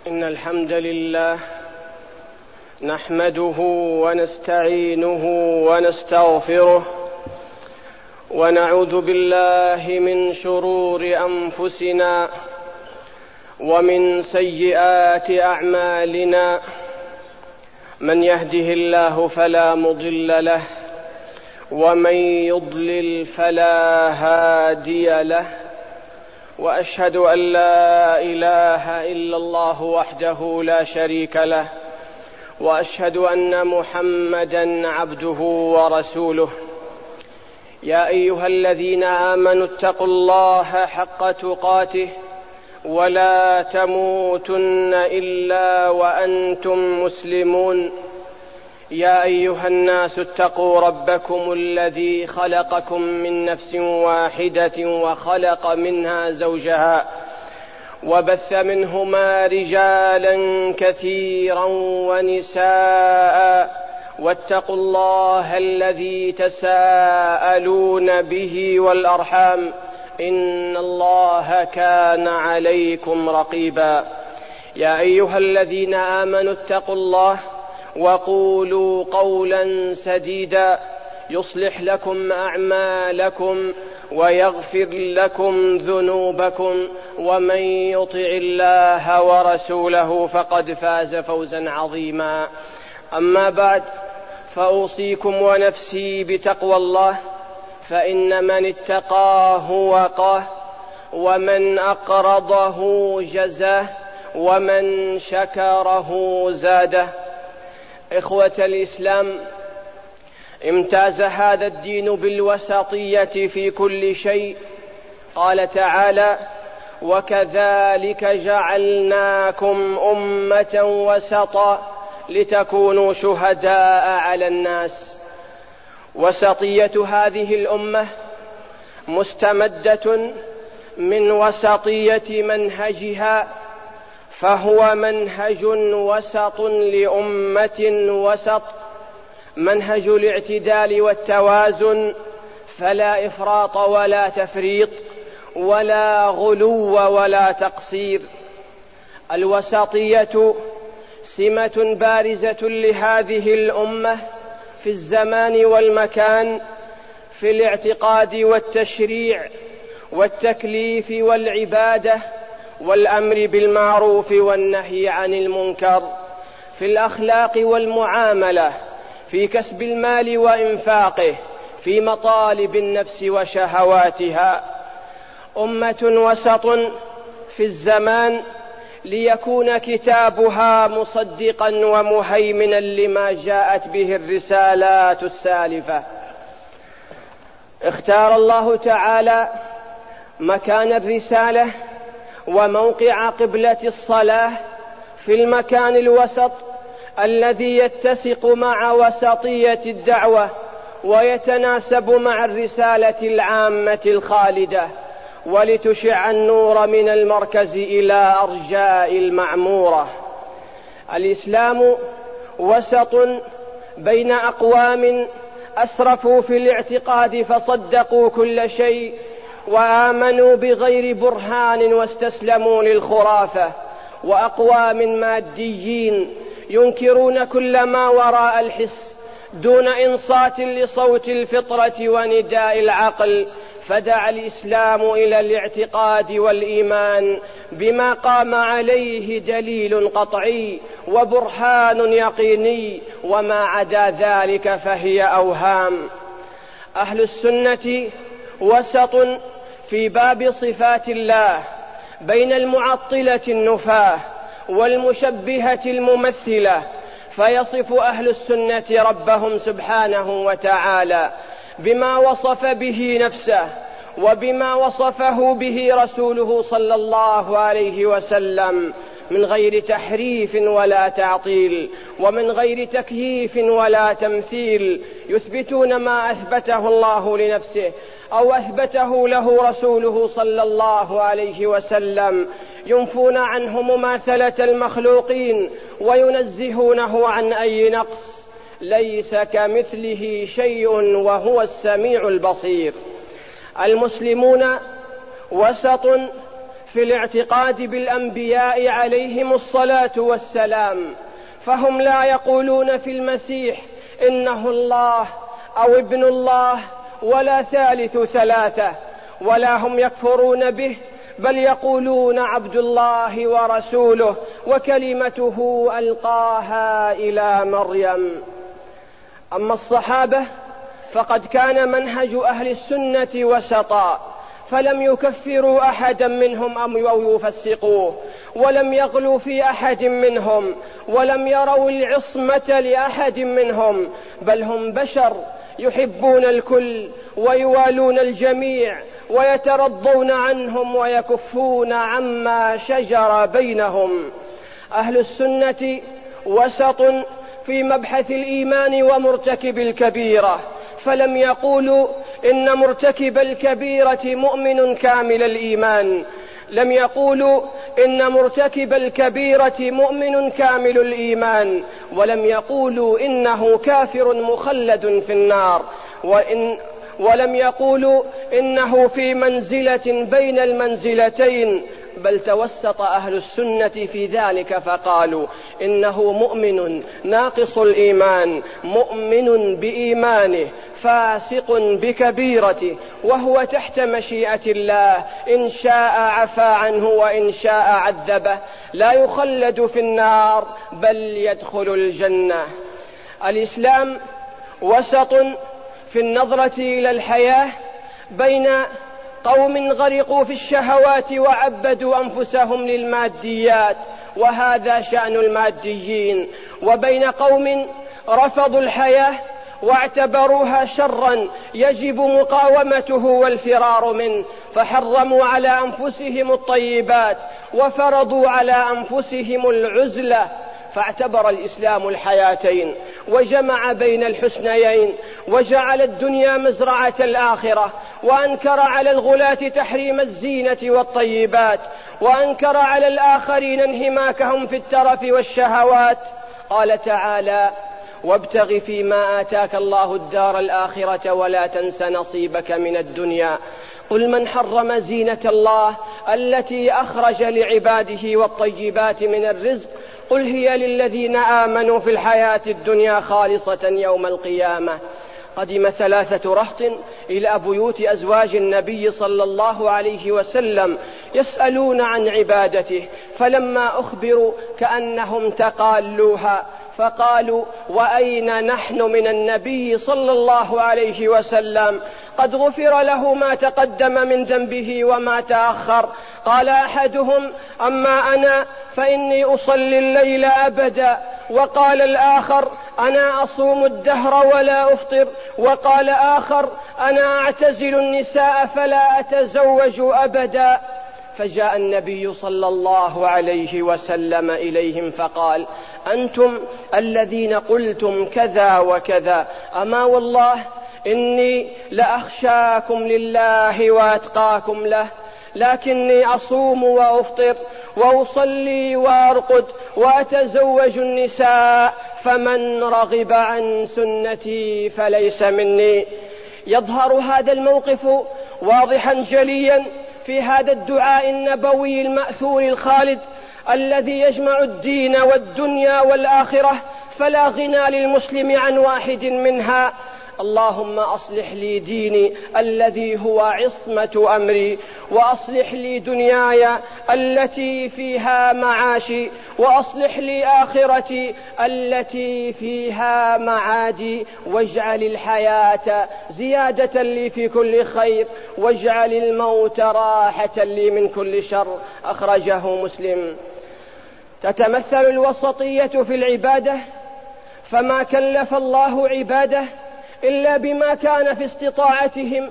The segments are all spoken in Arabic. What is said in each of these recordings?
إن الحمد لله نحمده ونستعينه ونستغفره ونعوذ بالله من شرور أنفسنا ومن سيئات أعمالنا. من يهده الله فلا مضل له ومن يضلل فلا هادي له، وأشهد أن لا إله إلا الله وحده لا شريك له، وأشهد أن محمدًا عبده ورسوله. يا أيها الذين آمنوا اتقوا الله حق تقاته ولا تموتن إلا وأنتم مسلمون. يا أيها الناس اتقوا ربكم الذي خلقكم من نفس واحدة وخلق منها زوجها وبث منهما رجالا كثيرا ونساء، واتقوا الله الذي تساءلون به والأرحام إن الله كان عليكم رقيبا. يا أيها الذين آمنوا اتقوا الله وقولوا قولا سديدا يصلح لكم أعمالكم ويغفر لكم ذنوبكم، ومن يطع الله ورسوله فقد فاز فوزا عظيما. أما بعد، فأوصيكم ونفسي بتقوى الله، فإن من اتقاه وقاه، ومن أقرضه جزاه، ومن شكره زاده. إخوة الإسلام، امتاز هذا الدين بالوسطية في كل شيء. قال تعالى: وكذلك جعلناكم أمة وسطا لتكونوا شهداء على الناس. وسطية هذه الأمة مستمدة من وسطية منهجها، فهو منهج وسط لأمة وسط، منهج الاعتدال والتوازن، فلا إفراط ولا تفريط ولا غلو ولا تقصير. الوسطية سمة بارزة لهذه الأمة في الزمان والمكان، في الاعتقاد والتشريع والتكليف والعبادة والأمر بالمعروف والنهي عن المنكر، في الأخلاق والمعاملة، في كسب المال وإنفاقه، في مطالب النفس وشهواتها. أمة وسط في الزمان ليكون كتابها مصدقا ومهيمنا لما جاءت به الرسالات السالفة. اختار الله تعالى مكان الرسالة وموقع قبلة الصلاة في المكان الوسط الذي يتسق مع وسطية الدعوة ويتناسب مع الرسالة العامة الخالدة، ولتشع النور من المركز إلى أرجاء المعمورة. الإسلام وسط بين أقوام أسرفوا في الاعتقاد فصدقوا كل شيء وآمنوا بغير برهان واستسلموا للخرافة، وأقوام ماديين ينكرون كل ما وراء الحس دون إنصات لصوت الفطرة ونداء العقل. فدعا الإسلام إلى الاعتقاد والإيمان بما قام عليه دليل قطعي وبرهان يقيني، وما عدا ذلك فهي أوهام. أهل السنة وسط في باب صفات الله بين المعطلة النفاة والمشبهة الممثلة، فيصف أهل السنة ربهم سبحانه وتعالى بما وصف به نفسه وبما وصفه به رسوله صلى الله عليه وسلم، من غير تحريف ولا تعطيل، ومن غير تكييف ولا تمثيل. يثبتون ما أثبته الله لنفسه أو أثبته له رسوله صلى الله عليه وسلم، ينفون عنه مماثلة المخلوقين وينزهونه عن أي نقص. ليس كمثله شيء وهو السميع البصير. المسلمون وسط في الاعتقاد بالأنبياء عليهم الصلاة والسلام، فهم لا يقولون في المسيح إنه الله أو ابن الله ولا ثالث ثلاثة، ولا هم يكفرون به، بل يقولون عبد الله ورسوله وكلمته ألقاها إلى مريم. أما الصحابة فقد كان منهج أهل السنة وسطا، فلم يكفروا أحدا منهم أو يفسقوه، ولم يغلوا في أحد منهم، ولم يروا العصمة لأحد منهم، بل هم بشر يحبون الكل ويوالون الجميع ويترضون عنهم ويكفون عما شجر بينهم. أهل السنة وسط في مبحث الإيمان ومرتكب الكبيرة، فلم يقولوا إن مرتكب الكبيرة مؤمن كامل الإيمان، لم يقولوا إن مرتكب الكبيرة مؤمن كامل الإيمان، ولم يقولوا إنه كافر مخلد في النار، ولم يقولوا إنه في منزلة بين المنزلتين، بل توسط أهل السنة في ذلك فقالوا إنه مؤمن ناقص الإيمان، مؤمن بإيمانه، فاسق بكبيرته، وهو تحت مشيئة الله، إن شاء عفى عنه وإن شاء عذبه، لا يخلد في النار بل يدخل الجنة. الإسلام وسط في النظرة إلى الحياة بين قوم غرقوا في الشهوات وعبدوا أنفسهم للماديات، وهذا شأن الماديين، وبين قوم رفضوا الحياة واعتبروها شرا يجب مقاومته والفرار منه، فحرموا على أنفسهم الطيبات وفرضوا على أنفسهم العزلة. فاعتبر الإسلام الحياتين وجمع بين الحسنيين، وجعل الدنيا مزرعة الآخرة، وأنكر على الغلاة تحريم الزينة والطيبات، وأنكر على الآخرين انهماكهم في الترف والشهوات. قال تعالى: وابتغ فيما آتاك الله الدار الآخرة ولا تنس نصيبك من الدنيا. قل من حرم زينة الله التي أخرج لعباده والطيبات من الرزق، قل هي للذين آمنوا في الحياة الدنيا خالصة يوم القيامة. قدم 3 رهط إلى بيوت أزواج النبي صلى الله عليه وسلم يسألون عن عبادته، فلما أخبروا كأنهم تقالوها، فقالوا: وأين نحن من النبي صلى الله عليه وسلم؟ قد غفر له ما تقدم من ذنبه وما تأخر. قال أحدهم: أما أنا فإني أصلي الليل أبدا. وقال الآخر: أنا أصوم الدهر ولا أفطر. وقال آخر: أنا أعتزل النساء فلا أتزوج أبدا. فجاء النبي صلى الله عليه وسلم إليهم فقال: أنتم الذين قلتم كذا وكذا، أما والله إني لأخشاكم لله وأتقاكم له، لكني أصوم وأفطر وأصلي وأرقد وأتزوج النساء، فمن رغب عن سنتي فليس مني. يظهر هذا الموقف واضحا جليا في هذا الدعاء النبوي المأثور الخالد الذي يجمع الدين والدنيا والآخرة، فلا غنى للمسلم عن واحد منها. اللهم أصلح لي ديني الذي هو عصمة أمري، وأصلح لي دنياي التي فيها معاشي، وأصلح لي آخرتي التي فيها معادي، واجعل الحياة زيادة لي في كل خير، واجعل الموت راحة لي من كل شر. أخرجه مسلم. تتمثل الوسطية في العبادة، فما كلف الله عباده إلا بما كان في استطاعتهم،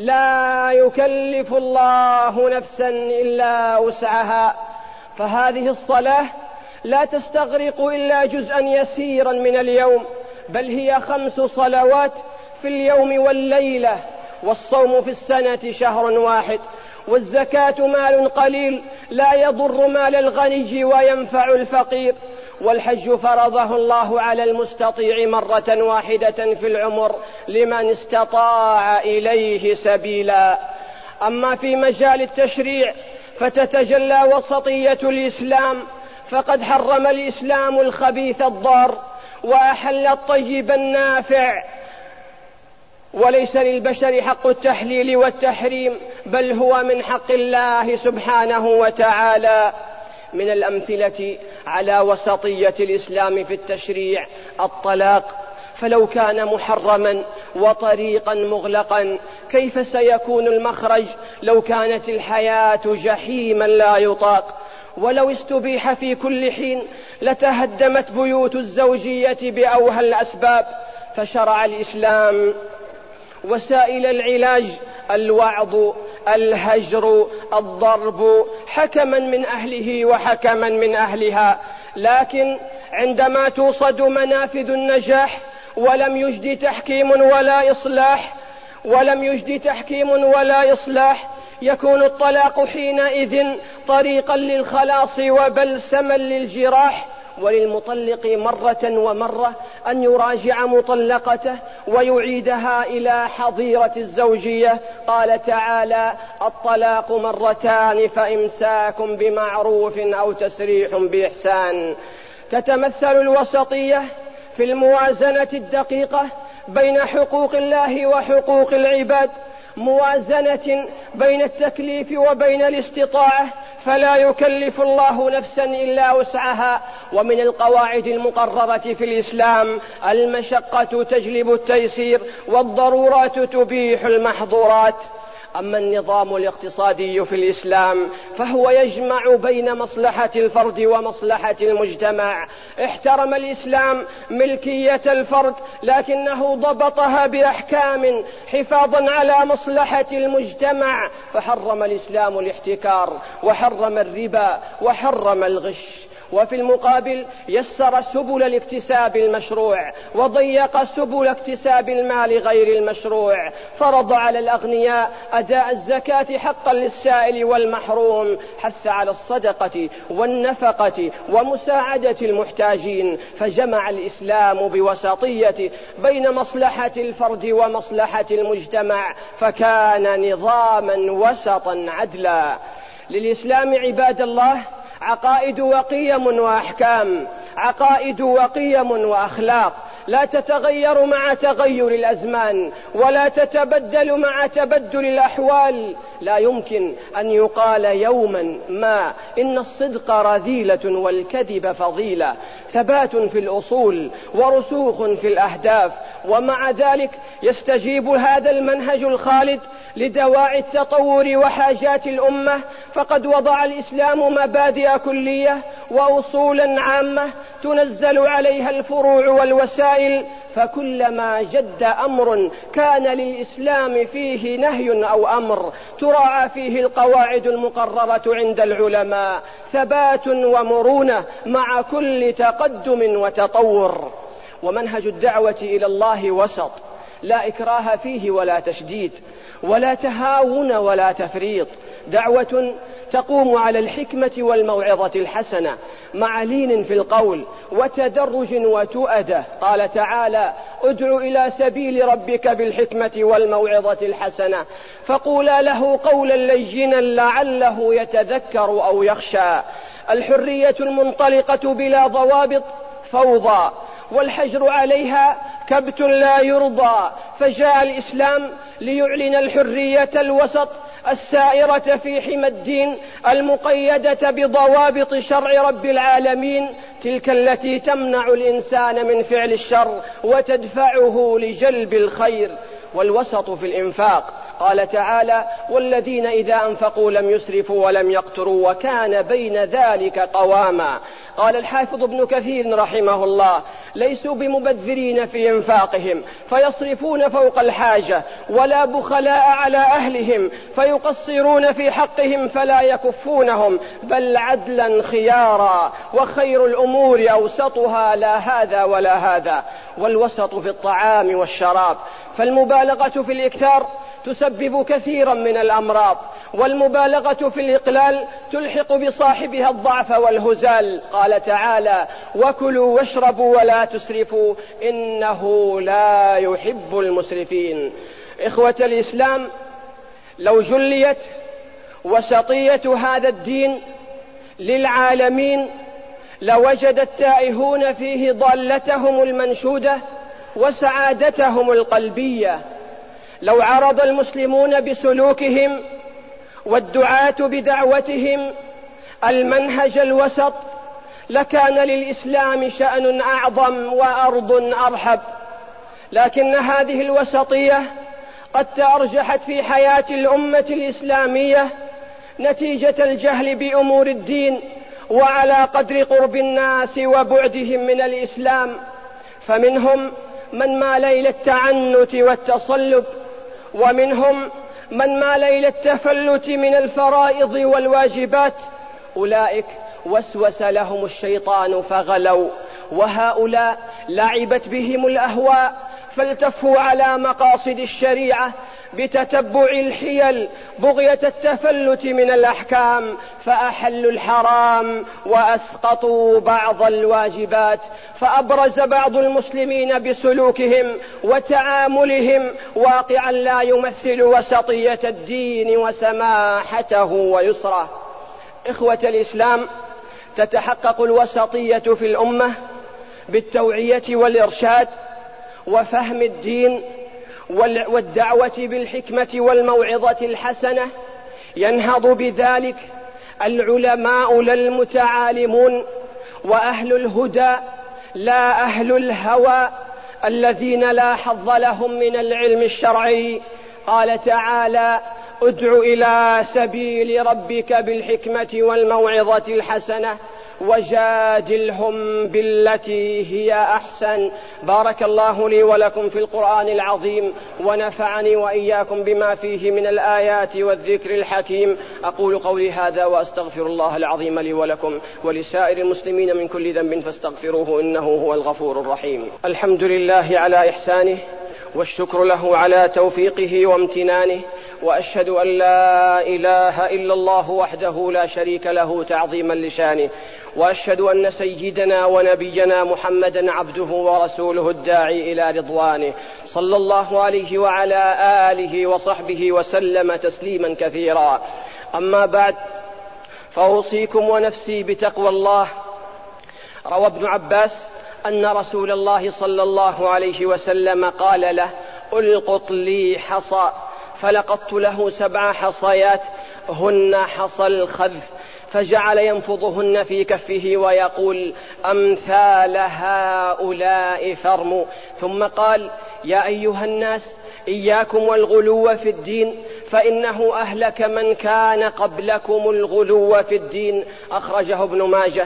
لا يكلف الله نفسا إلا وسعها. فهذه الصلاة لا تستغرق إلا جزءا يسيرا من اليوم، بل هي 5 صلوات في اليوم والليلة، والصوم في السنة شهر واحد، والزكاة مال قليل لا يضر مال الغني وينفع الفقير، والحج فرضه الله على المستطيع مرة واحدة في العمر لمن استطاع إليه سبيلا. أما في مجال التشريع فتتجلى وسطية الإسلام، فقد حرم الإسلام الخبيث الضار وأحل الطيب النافع، وليس للبشر حق التحليل والتحريم، بل هو من حق الله سبحانه وتعالى. من الأمثلة على وسطية الإسلام في التشريع الطلاق، فلو كان محرما وطريقا مغلقا كيف سيكون المخرج لو كانت الحياة جحيما لا يطاق؟ ولو استبيح في كل حين لتهدمت بيوت الزوجية بأوهى الأسباب. فشرع الإسلام وسائل العلاج: الوعظ، الهجر، الضرب، حكما من أهله وحكما من أهلها. لكن عندما توصد منافذ النجاح ولم يجد تحكيم ولا إصلاح يكون الطلاق حينئذ طريقا للخلاص وبلسما للجراح. وللمطلق مرة ومرة أن يراجع مطلقته ويعيدها إلى حظيرة الزوجية. قال تعالى: الطلاق مرتان فإمساك بمعروف أو تسريح بإحسان. تتمثل الوسطية في الموازنة الدقيقة بين حقوق الله وحقوق العباد، موازنة بين التكليف وبين الاستطاعة، فلا يكلف الله نفسا إلا وسعها. ومن القواعد المقررة في الإسلام: المشقة تجلب التيسير والضرورات تبيح المحظورات. أما النظام الاقتصادي في الإسلام فهو يجمع بين مصلحة الفرد ومصلحة المجتمع. احترم الإسلام ملكية الفرد، لكنه ضبطها بأحكام حفاظا على مصلحة المجتمع، فحرم الإسلام الاحتكار وحرم الربا وحرم الغش. وفي المقابل يسر سبل الاكتساب المشروع وضيق سبل اكتساب المال غير المشروع. فرض على الأغنياء أداء الزكاة حقا للسائل والمحروم، حث على الصدقة والنفقة ومساعدة المحتاجين. فجمع الإسلام بوسطية بين مصلحة الفرد ومصلحة المجتمع، فكان نظاما وسطا عدلا. للإسلام عباد الله عقائد وقيم وأحكام، عقائد وقيم وأخلاق لا تتغير مع تغير الأزمان ولا تتبدل مع تبدل الأحوال. لا يمكن أن يقال يوما ما إن الصدق رذيلة والكذب فضيلة. ثبات في الأصول ورسوخ في الأهداف. ومع ذلك يستجيب هذا المنهج الخالد لدواعي التطور وحاجات الأمة، فقد وضع الإسلام مبادئ كلية وأصولا عامة تنزل عليها الفروع والوسائل. فكلما جد أمر كان للإسلام فيه نهي أو أمر تراعى فيه القواعد المقررة عند العلماء. ثبات ومرونة مع كل تقدم وتطور. ومنهج الدعوة إلى الله وسط، لا إكراه فيه ولا تشديد ولا تهاون ولا تفريط. دعوة تقوم على الحكمة والموعظة الحسنة مع لين في القول وتدرج وتؤدة. قال تعالى: ادع إلى سبيل ربك بالحكمة والموعظة الحسنة فقولا له قولا لينا لعله يتذكر أو يخشى. الحرية المنطلقة بلا ضوابط فوضى، والحجر عليها كبت لا يرضى. فجاء الإسلام ليعلن الحرية الوسط السائرة في حمى الدين، المقيدة بضوابط شرع رب العالمين، تلك التي تمنع الإنسان من فعل الشر وتدفعه لجلب الخير. والوسط في الإنفاق، قال تعالى: والذين إذا أنفقوا لم يسرفوا ولم يقتروا وكان بين ذلك قواما. قال الحافظ ابن كثير رحمه الله: ليسوا بمبذرين في إنفاقهم فيصرفون فوق الحاجة، ولا بخلاء على أهلهم فيقصرون في حقهم فلا يكفونهم، بل عدلا خيارا، وخير الأمور أوسطها، لا هذا ولا هذا. والوسط في الطعام والشراب، فالمبالغة في الإكثار تسبب كثيرا من الأمراض، والمبالغة في الإقلال تلحق بصاحبها الضعف والهزال. قال تعالى: وكلوا واشربوا ولا تسرفوا إنه لا يحب المسرفين. إخوة الإسلام، لو جليت وسطية هذا الدين للعالمين لوجد التائهون فيه ضالتهم المنشودة وسعادتهم القلبية. لو عرض المسلمون بسلوكهم والدعاة بدعوتهم المنهج الوسط لكان للإسلام شأن أعظم وأرض أرحب، لكن هذه الوسطية قد تأرجحت في حياة الأمة الإسلامية نتيجة الجهل بأمور الدين وعلى قدر قرب الناس وبعدهم من الإسلام، فمنهم من مال إلى التعنت والتصلب، ومنهم من مال إلى التفلت من الفرائض والواجبات. أولئك وسوس لهم الشيطان فغلوا، وهؤلاء لعبت بهم الأهواء فالتفوا على مقاصد الشريعة بتتبع الحيل بغية التفلت من الأحكام، فأحلوا الحرام وأسقطوا بعض الواجبات. فأبرز بعض المسلمين بسلوكهم وتعاملهم واقعا لا يمثل وسطية الدين وسماحته ويسره. إخوة الإسلام، تتحقق الوسطية في الأمة بالتوعية والإرشاد وفهم الدين والدعوة بالحكمة والموعظة الحسنة. ينهض بذلك العلماء لا المتعالمون، وأهل الهدى لا أهل الهوى الذين لا حظ لهم من العلم الشرعي. قال تعالى: ادع إلى سبيل ربك بالحكمة والموعظة الحسنة وجادلهم بالتي هي أحسن. بارك الله لي ولكم في القرآن العظيم، ونفعني وإياكم بما فيه من الآيات والذكر الحكيم. أقول قولي هذا وأستغفر الله العظيم لي ولكم ولسائر المسلمين من كل ذنب فاستغفروه إنه هو الغفور الرحيم. الحمد لله على إحسانه، والشكر له على توفيقه وامتنانه، وأشهد أن لا إله إلا الله وحده لا شريك له تعظيما لشانه، وأشهد أن سيدنا ونبينا محمدا عبده ورسوله الداعي إلى رضوانه، صلى الله عليه وعلى آله وصحبه وسلم تسليما كثيرا. أما بعد، فأوصيكم ونفسي بتقوى الله. روى ابن عباس أن رسول الله صلى الله عليه وسلم قال له: ألقط لي حصى، فلقطت له 7 حصيات هن حصى الخذف، فجعل ينفضهن في كفه ويقول: أمثال هؤلاء فرموا. ثم قال: يا أيها الناس، إياكم والغلو في الدين، فإنه أهلك من كان قبلكم الغلو في الدين. أخرجه ابن ماجه.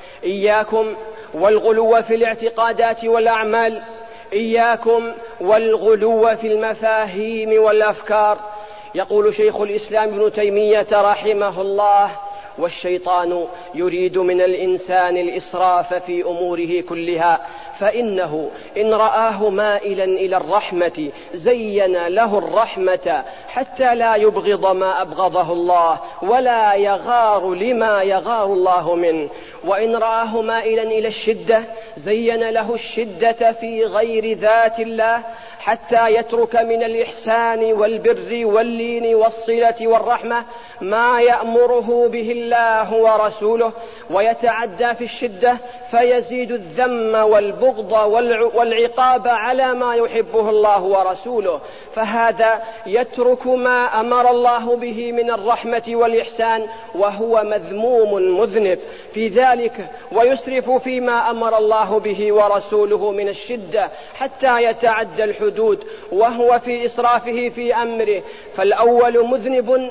إياكم والغلو في الاعتقادات والأعمال، إياكم والغلو في المفاهيم والأفكار. يقول شيخ الإسلام ابن تيمية رحمه الله: والشيطان يريد من الإنسان الإسراف في أموره كلها، فإنه إن رآه مائلا إلى الرحمة زين له الرحمة حتى لا يبغض ما أبغضه الله ولا يغار لما يغار الله منه، وإن رآه مائلا إلى الشدة زين له الشدة في غير ذات الله حتى يترك من الإحسان والبر واللين والصلة والرحمة ما يأمره به الله ورسوله، ويتعدى في الشدة فيزيد الذم والبغض والعقاب على ما يحبه الله ورسوله، فهذا يترك ما أمر الله به من الرحمة والإحسان وهو مذموم مذنب في ذلك، ويسرف فيما أمر الله به ورسوله من الشدة حتى يتعدى الحدود، وهو في إسرافه في أمره. فالأول مذنب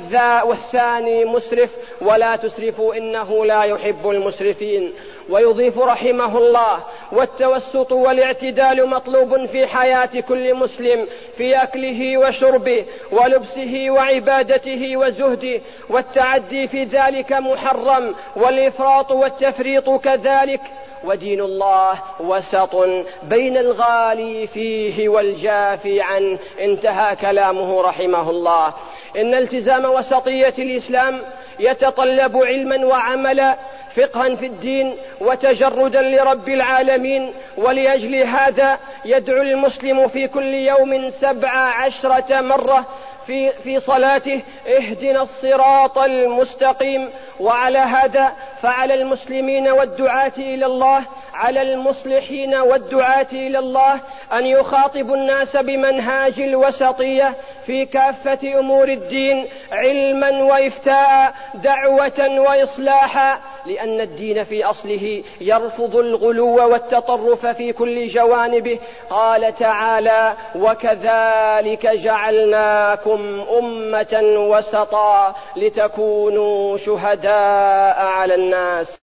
والثاني مسرف، ولا تسرفوا إنه لا يحب المسرفين. ويضيف رحمه الله: والتوسط والاعتدال مطلوب في حياة كل مسلم، في أكله وشربه ولبسه وعبادته وزهده، والتعدي في ذلك محرم، والإفراط والتفريط كذلك. ودين الله وسط بين الغالي فيه والجافي عنه. انتهى كلامه رحمه الله. إن التزام وسطية الإسلام يتطلب علما وعملا، فقها في الدين وتجردا لرب العالمين، ولأجل هذا يدعو المسلم في كل يوم 17 مرة في صلاته: اهدنا الصراط المستقيم. وعلى هذا فعلى المسلمين والدعاة إلى الله، على المصلحين والدعاة إلى الله، أن يخاطبوا الناس بمنهاج الوسطية في كافة أمور الدين، علما وإفتاء، دعوة وإصلاحا، لأن الدين في أصله يرفض الغلو والتطرف في كل جوانبه. قال تعالى: وكذلك جعلناكم أمة وسطا لتكونوا شهداء على الناس.